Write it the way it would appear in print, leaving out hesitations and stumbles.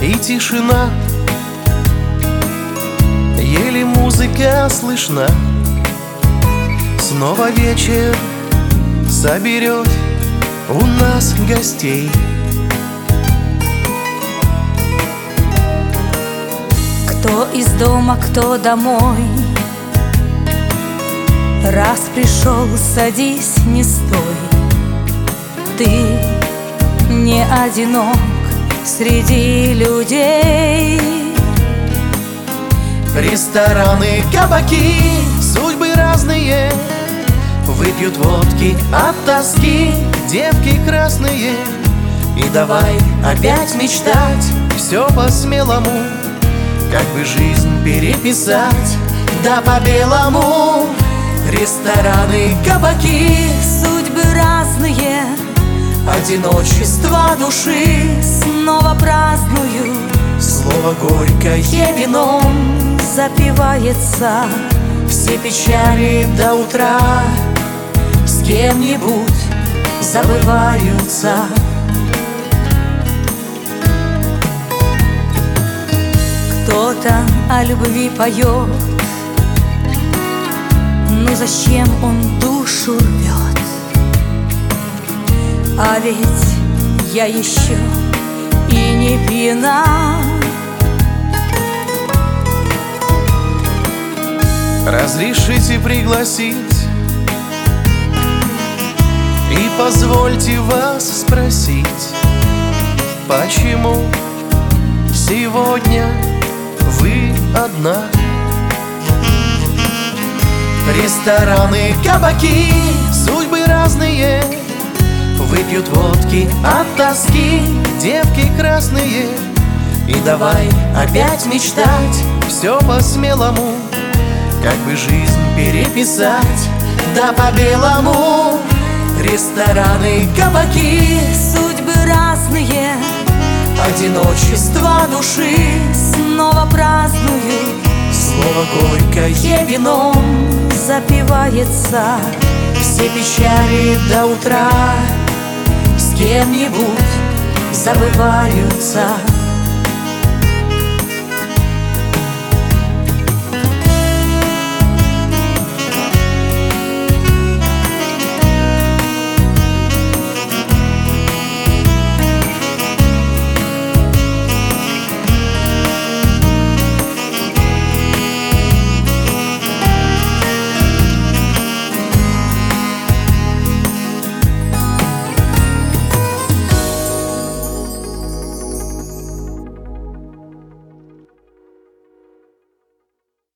и тишина, еле музыка слышна. Снова вечер соберет у нас гостей. Кто из дома, кто домой. Раз пришел, садись, не стой. Ты не одинок среди людей. Рестораны, кабаки, судьбы разные, выпьют водки от тоски девки красные. И давай опять мечтать, все по-смелому, как бы жизнь переписать, да по-белому. Рестораны, кабаки, судьбы разные, одиночество души снова праздную. Слово горькое вином запивается, все печали до утра с кем-нибудь забываются. Кто-то о любви поет, но зачем он душу рвет? А ведь я еще и не пьяна. Разрешите пригласить и позвольте вас спросить, почему сегодня вы одна? Рестораны, кабаки, судьбы разные, выпьют водки от тоски девки красные. И давай опять мечтать, все по-смелому, как бы жизнь переписать, да по-белому. Рестораны, кабаки, судьбы разные, одиночество души снова праздную. Слово горькое вином запивается, все печали до утра с кем-нибудь забываются.